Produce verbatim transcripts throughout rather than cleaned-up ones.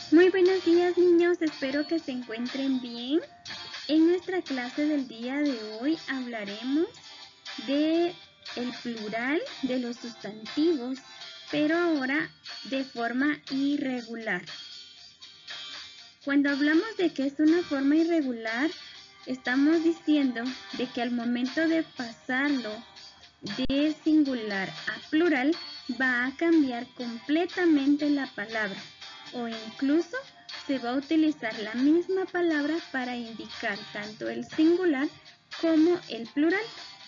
Muy buenos días, niños, espero que se encuentren bien. En nuestra clase del día de hoy hablaremos de el plural de los sustantivos, pero ahora de forma irregular. Cuando hablamos de que es una forma irregular, estamos diciendo de que al momento de pasarlo de singular a plural, va a cambiar completamente la palabra, o incluso se va a utilizar la misma palabra para indicar tanto el singular como el plural.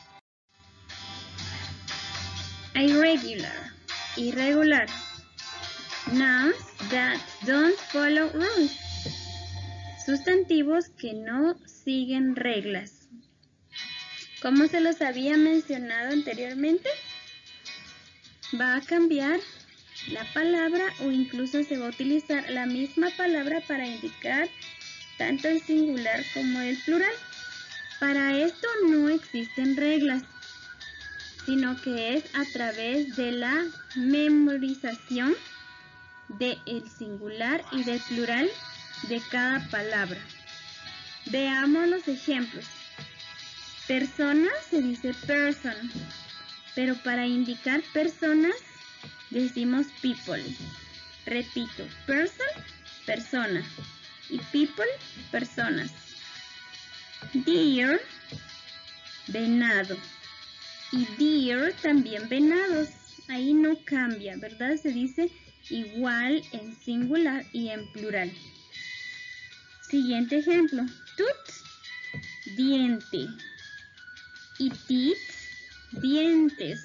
Irregular, irregular. Nouns that don't follow rules. Sustantivos que no siguen reglas. Como se los había mencionado anteriormente, va a cambiar la palabra o incluso se va a utilizar la misma palabra para indicar tanto el singular como el plural. Para esto no existen reglas, sino que es a través de la memorización del singular y del plural de cada palabra. Veamos los ejemplos. Persona se dice person, pero para indicar personas decimos people. Repito, person, persona, y people, personas. Deer, venado, y deer también venados. Ahí no cambia, ¿verdad? Se dice igual en singular y en plural. Siguiente ejemplo. Tooth, diente, y teeth, dientes.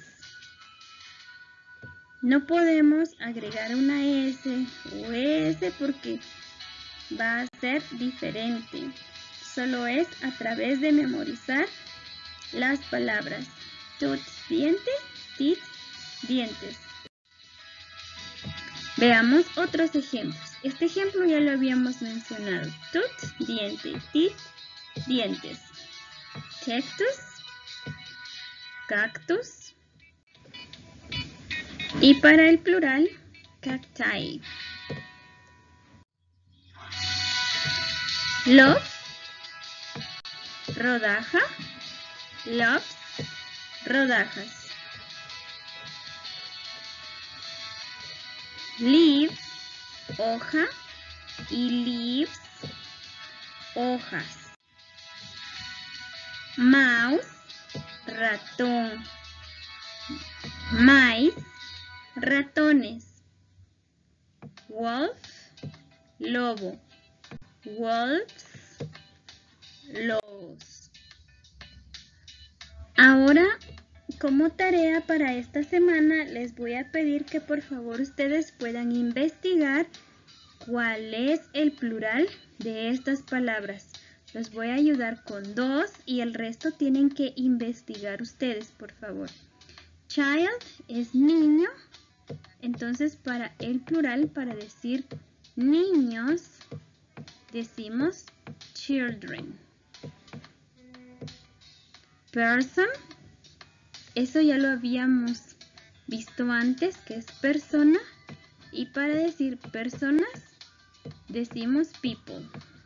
No podemos agregar una S o S porque va a ser diferente. Solo es a través de memorizar las palabras. Tooth, diente, teeth, dientes. Veamos otros ejemplos. Este ejemplo ya lo habíamos mencionado. Tooth, diente, teeth, dientes. Cactus, cactus. Y para el plural, cacti. Loaf, rodaja, loaves, rodajas. Leaf, hoja, y leaves, hojas. Mouse, ratón. Mice, ratones. Wolf, lobo. Wolves, lobos. Ahora, como tarea para esta semana, les voy a pedir que por favor ustedes puedan investigar cuál es el plural de estas palabras. Los voy a ayudar con dos y el resto tienen que investigar ustedes, por favor. Child es niño, entonces para el plural, para decir niños, decimos children. Person, eso ya lo habíamos visto antes, que es persona, y para decir personas, decimos people.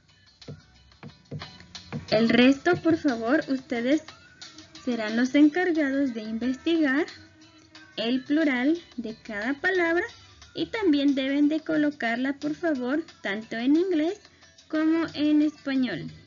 El resto, por favor, ustedes serán los encargados de investigar el plural de cada palabra y también deben de colocarla, por favor, tanto en inglés como en español.